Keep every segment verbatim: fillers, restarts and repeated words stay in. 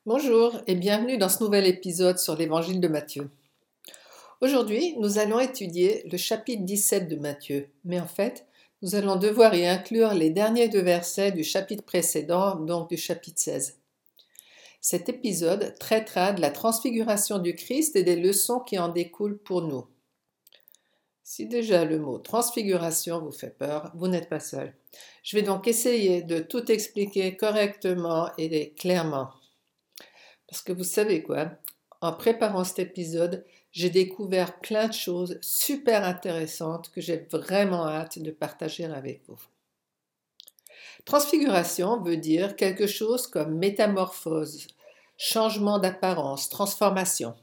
Bonjour et bienvenue dans ce nouvel épisode sur l'évangile de Matthieu. Aujourd'hui, nous allons étudier le chapitre dix-sept de Matthieu, mais en fait, nous allons devoir y inclure les derniers deux versets du chapitre précédent, donc du chapitre seize. Cet épisode traitera de la transfiguration du Christ et des leçons qui en découlent pour nous. Si déjà le mot transfiguration vous fait peur, vous n'êtes pas seul. Je vais donc essayer de tout expliquer correctement et clairement. Parce que vous savez quoi, en préparant cet épisode, j'ai découvert plein de choses super intéressantes que j'ai vraiment hâte de partager avec vous. Transfiguration veut dire quelque chose comme métamorphose, changement d'apparence, transformation.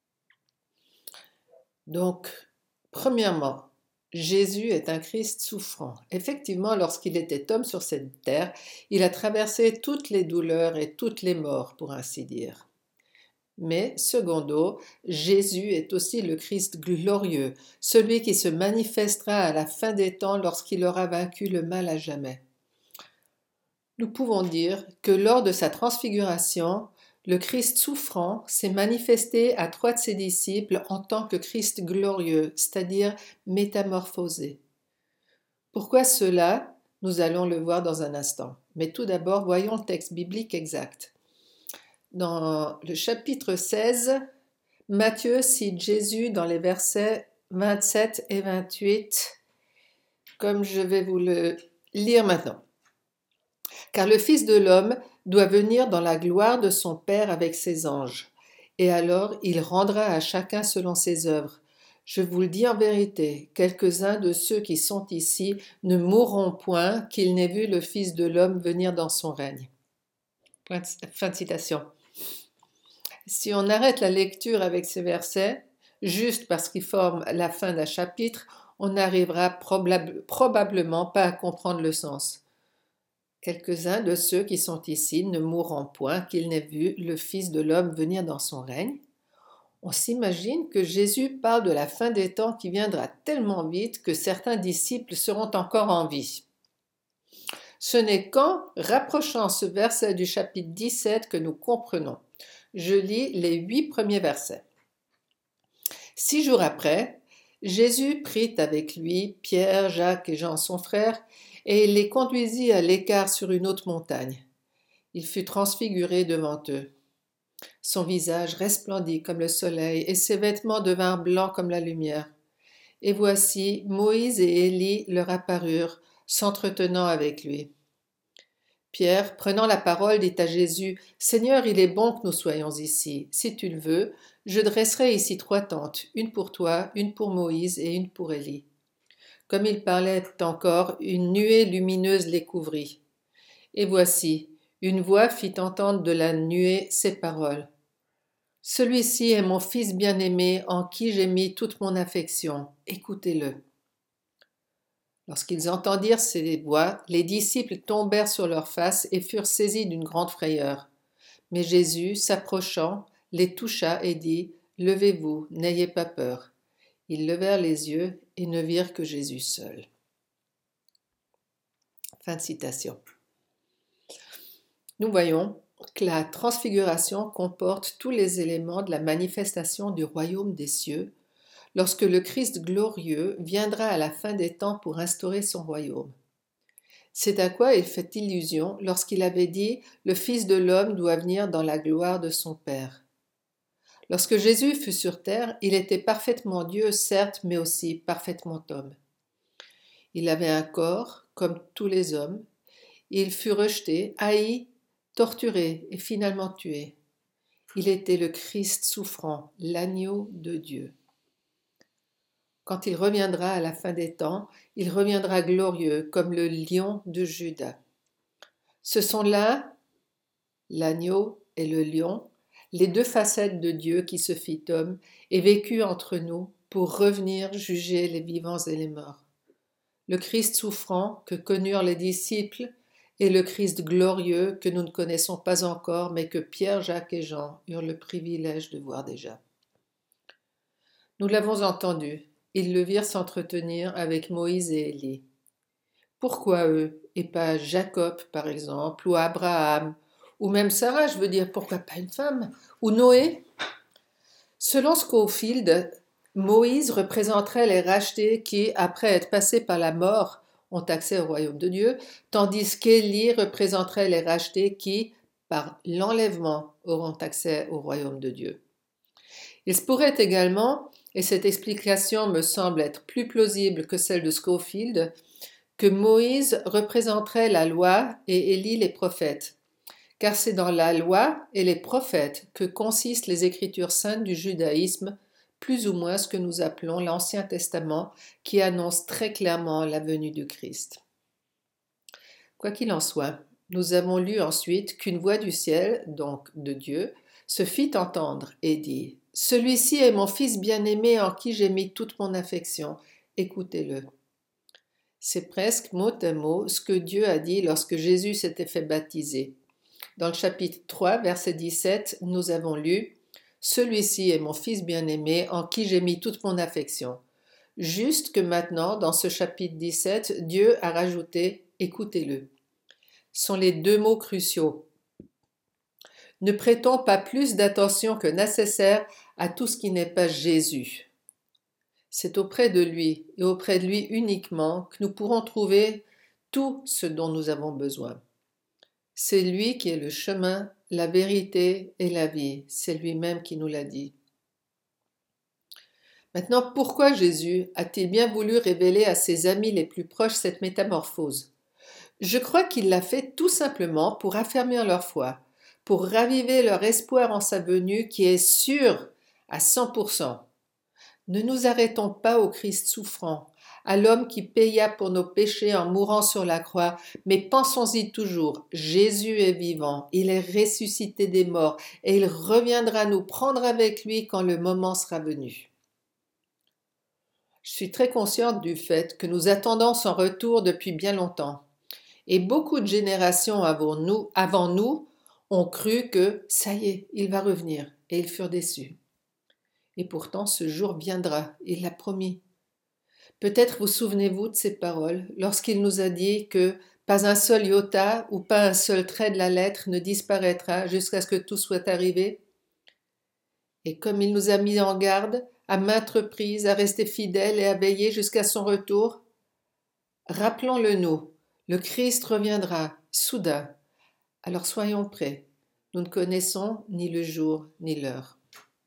Donc, premièrement, Jésus est un Christ souffrant. Effectivement, lorsqu'il était homme sur cette terre, il a traversé toutes les douleurs et toutes les morts, pour ainsi dire. Mais, secondo, Jésus est aussi le Christ glorieux, celui qui se manifestera à la fin des temps lorsqu'il aura vaincu le mal à jamais. Nous pouvons dire que lors de sa transfiguration, le Christ souffrant s'est manifesté à trois de ses disciples en tant que Christ glorieux, c'est-à-dire métamorphosé. Pourquoi cela? Nous allons le voir dans un instant. Mais tout d'abord, voyons le texte biblique exact. Dans le chapitre seize, Matthieu cite Jésus dans les versets vingt-sept et vingt-huit, comme je vais vous le lire maintenant. Car le Fils de l'homme doit venir dans la gloire de son Père avec ses anges, et alors il rendra à chacun selon ses œuvres. Je vous le dis en vérité, quelques-uns de ceux qui sont ici ne mourront point qu'ils n'aient vu le Fils de l'homme venir dans son règne. Fin de citation. Si on arrête la lecture avec ces versets, juste parce qu'ils forment la fin d'un chapitre, on n'arrivera probable, probablement pas à comprendre le sens. Quelques-uns de ceux qui sont ici ne mourront point qu'ils n'aient vu le Fils de l'homme venir dans son règne. On s'imagine que Jésus parle de la fin des temps qui viendra tellement vite que certains disciples seront encore en vie. Ce n'est qu'en rapprochant ce verset du chapitre dix-sept que nous comprenons. Je lis les huit premiers versets. Six jours après, Jésus prit avec lui Pierre, Jacques et Jean son frère, et il les conduisit à l'écart sur une haute montagne. Il fut transfiguré devant eux. Son visage resplendit comme le soleil, et ses vêtements devinrent blancs comme la lumière. Et voici, Moïse et Élie leur apparurent, s'entretenant avec lui. Pierre, prenant la parole, dit à Jésus, « Seigneur, il est bon que nous soyons ici. Si tu le veux, je dresserai ici trois tentes, une pour toi, une pour Moïse et une pour Élie. » Comme il parlait encore, une nuée lumineuse les couvrit. Et voici, une voix fit entendre de la nuée ces paroles. « Celui-ci est mon fils bien-aimé en qui j'ai mis toute mon affection. Écoutez-le. » Lorsqu'ils entendirent ces voix, les disciples tombèrent sur leurs faces et furent saisis d'une grande frayeur. Mais Jésus, s'approchant, les toucha et dit, « Levez-vous, n'ayez pas peur. » Ils levèrent les yeux et ne virent que Jésus seul. Fin de citation. Nous voyons que la transfiguration comporte tous les éléments de la manifestation du royaume des cieux, lorsque le Christ glorieux viendra à la fin des temps pour instaurer son royaume. C'est à quoi il fait illusion lorsqu'il avait dit « Le Fils de l'homme doit venir dans la gloire de son Père ». Lorsque Jésus fut sur terre, il était parfaitement Dieu, certes, mais aussi parfaitement homme. Il avait un corps, comme tous les hommes. Il fut rejeté, haï, torturé et finalement tué. Il était le Christ souffrant, l'agneau de Dieu. Quand il reviendra à la fin des temps, il reviendra glorieux comme le lion de Juda. Ce sont là, l'agneau et le lion, les deux facettes de Dieu qui se fit homme et vécut entre nous pour revenir juger les vivants et les morts. Le Christ souffrant que connurent les disciples et le Christ glorieux que nous ne connaissons pas encore mais que Pierre, Jacques et Jean eurent le privilège de voir déjà. Nous l'avons entendu. Ils le virent s'entretenir avec Moïse et Élie. Pourquoi eux, et pas Jacob, par exemple, ou Abraham, Ou même Sarah, je veux dire, pourquoi pas une femme? Ou Noé? Selon Scofield, Moïse représenterait les rachetés qui, après être passés par la mort, ont accès au royaume de Dieu, tandis qu'Élie représenterait les rachetés qui, par l'enlèvement, auront accès au royaume de Dieu. Il se pourrait également, et cette explication me semble être plus plausible que celle de Scofield, que Moïse représenterait la loi et Élie les prophètes, car c'est dans la loi et les prophètes que consistent les écritures saintes du judaïsme, plus ou moins ce que nous appelons l'Ancien Testament, qui annonce très clairement la venue du Christ. Quoi qu'il en soit, nous avons lu ensuite qu'une voix du ciel, donc de Dieu, se fit entendre et dit « Celui-ci est mon Fils bien-aimé en qui j'ai mis toute mon affection, écoutez-le ». C'est presque mot à mot ce que Dieu a dit lorsque Jésus s'était fait baptiser. Dans le chapitre trois, verset dix-sept, nous avons lu « Celui-ci est mon Fils bien-aimé en qui j'ai mis toute mon affection ». Juste que maintenant, dans ce chapitre dix-sept, Dieu a rajouté « Écoutez-le ». Ce sont les deux mots cruciaux. Ne prêtons pas plus d'attention que nécessaire à tout ce qui n'est pas Jésus. C'est auprès de lui et auprès de lui uniquement que nous pourrons trouver tout ce dont nous avons besoin. C'est lui qui est le chemin, la vérité et la vie. C'est lui-même qui nous l'a dit. Maintenant, pourquoi Jésus a-t-il bien voulu révéler à ses amis les plus proches cette métamorphose? Je crois qu'il l'a fait tout simplement pour affermir leur foi, pour raviver leur espoir en sa venue qui est sûr à cent pour cent. Ne nous arrêtons pas au Christ souffrant, à l'homme qui paya pour nos péchés en mourant sur la croix, mais pensons-y toujours, Jésus est vivant, il est ressuscité des morts et il reviendra nous prendre avec lui quand le moment sera venu. Je suis très consciente du fait que nous attendons son retour depuis bien longtemps, et beaucoup de générations avant nous, avant nous ont cru que ça y est, il va revenir, et ils furent déçus. Et pourtant, ce jour viendra, il l'a promis. Peut-être vous souvenez-vous de ces paroles lorsqu'il nous a dit que pas un seul iota ou pas un seul trait de la lettre ne disparaîtra jusqu'à ce que tout soit arrivé. Et comme il nous a mis en garde, à maintes reprises, à rester fidèles et à veiller jusqu'à son retour, rappelons-le nous, le Christ reviendra, soudain. Alors soyons prêts. Nous ne connaissons ni le jour ni l'heure.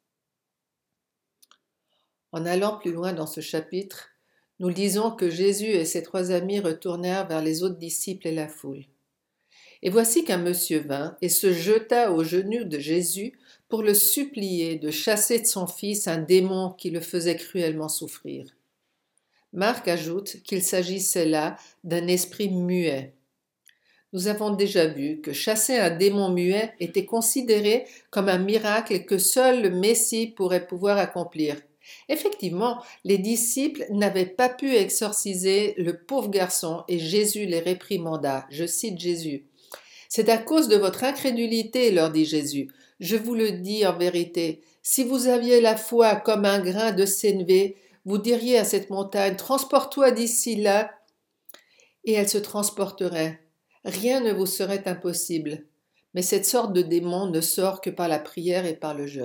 En allant plus loin dans ce chapitre, nous lisons que Jésus et ses trois amis retournèrent vers les autres disciples et la foule. Et voici qu'un monsieur vint et se jeta aux genoux de Jésus pour le supplier de chasser de son fils un démon qui le faisait cruellement souffrir. Marc ajoute qu'il s'agissait là d'un esprit muet. Nous avons déjà vu que chasser un démon muet était considéré comme un miracle que seul le Messie pourrait pouvoir accomplir. Effectivement, les disciples n'avaient pas pu exorciser le pauvre garçon et Jésus les réprimanda. Je cite Jésus. « C'est à cause de votre incrédulité, leur dit Jésus. Je vous le dis en vérité, si vous aviez la foi comme un grain de sénévé, vous diriez à cette montagne, transporte-toi d'ici là, et elle se transporterait. Rien ne vous serait impossible. Mais cette sorte de démon ne sort que par la prière et par le jeûne. »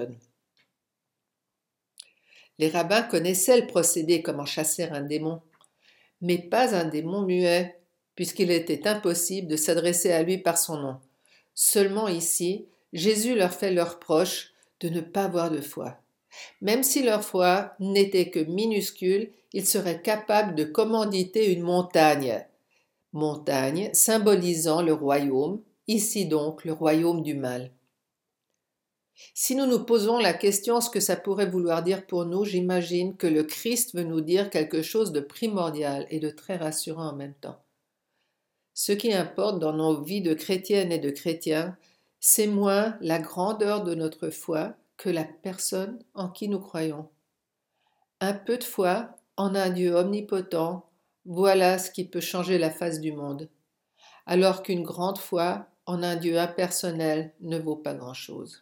Les rabbins connaissaient le procédé comment chasser un démon, mais pas un démon muet, puisqu'il était impossible de s'adresser à lui par son nom. Seulement ici, Jésus leur fait le reproche de ne pas avoir de foi. Même si leur foi n'était que minuscule, ils seraient capables de commanditer une montagne. Montagne symbolisant le royaume, ici donc le royaume du mal. Si nous nous posons la question ce que ça pourrait vouloir dire pour nous, j'imagine que le Christ veut nous dire quelque chose de primordial et de très rassurant en même temps. Ce qui importe dans nos vies de chrétiennes et de chrétiens, c'est moins la grandeur de notre foi que la personne en qui nous croyons. Un peu de foi en un Dieu omnipotent, voilà ce qui peut changer la face du monde, alors qu'une grande foi en un Dieu impersonnel ne vaut pas grand-chose.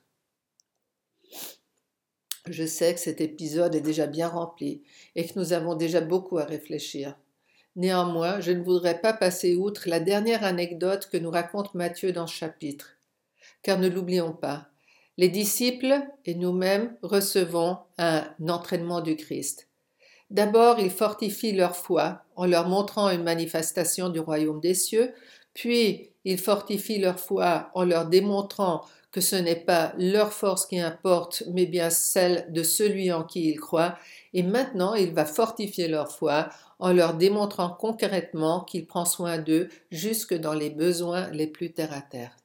Je sais que cet épisode est déjà bien rempli et que nous avons déjà beaucoup à réfléchir. Néanmoins, je ne voudrais pas passer outre la dernière anecdote que nous raconte Matthieu dans ce chapitre. car ne l'oublions pas, les disciples et nous-mêmes recevons un entraînement du Christ. D'abord, il fortifie leur foi en leur montrant une manifestation du royaume des cieux, puis il fortifie leur foi en leur démontrant que ce n'est pas leur force qui importe, mais bien celle de celui en qui ils croient, et maintenant il va fortifier leur foi en leur démontrant concrètement qu'il prend soin d'eux jusque dans les besoins les plus terre à terre.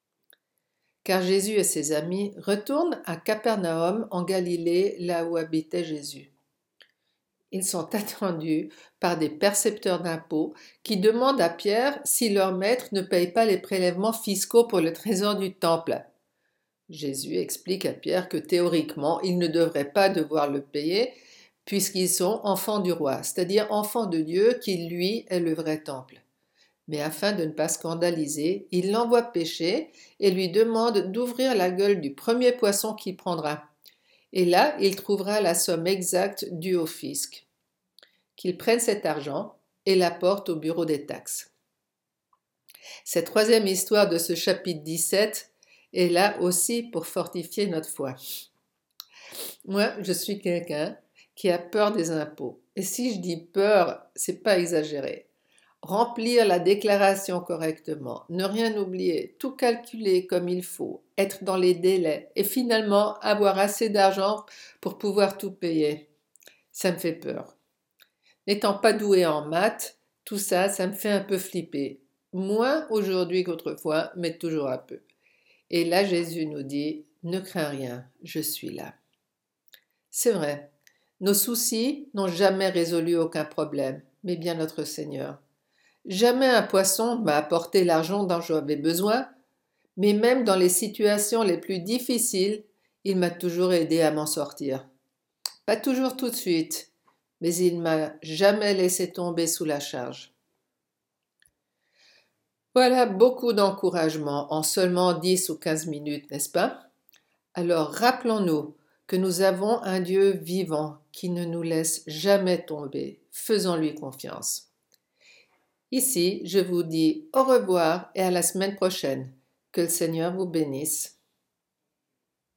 Car Jésus et ses amis retournent à Capernaum en Galilée, là où habitait Jésus. Ils sont attendus par des percepteurs d'impôts qui demandent à Pierre si leur maître ne paye pas les prélèvements fiscaux pour le trésor du temple. Jésus explique à Pierre que théoriquement, ils ne devraient pas devoir le payer puisqu'ils sont enfants du roi, c'est-à-dire enfants de Dieu qui, lui, est le vrai temple. Mais afin de ne pas scandaliser, il l'envoie pêcher et lui demande d'ouvrir la gueule du premier poisson qu'il prendra. Et là, il trouvera la somme exacte due au fisc. Qu'il prenne cet argent et l'apporte au bureau des taxes. Cette troisième histoire de ce chapitre dix-sept est là aussi pour fortifier notre foi. Moi, je suis quelqu'un qui a peur des impôts. Et si je dis peur, c'est pas exagéré. Remplir la déclaration correctement, ne rien oublier, tout calculer comme il faut, être dans les délais et finalement avoir assez d'argent pour pouvoir tout payer. Ça me fait peur. N'étant pas doué en maths, tout ça, ça me fait un peu flipper. Moins aujourd'hui qu'autrefois, mais toujours un peu. Et là, Jésus nous dit, ne crains rien, je suis là. C'est vrai, nos soucis n'ont jamais résolu aucun problème, mais bien notre Seigneur. Jamais un poisson m'a apporté l'argent dont j'avais besoin, mais même dans les situations les plus difficiles, il m'a toujours aidé à m'en sortir. Pas toujours tout de suite, mais il m'a jamais laissé tomber sous la charge. Voilà beaucoup d'encouragement en seulement dix ou quinze minutes, n'est-ce pas? Alors rappelons-nous que nous avons un Dieu vivant qui ne nous laisse jamais tomber. Faisons-lui confiance. Ici, je vous dis au revoir et à la semaine prochaine. Que le Seigneur vous bénisse.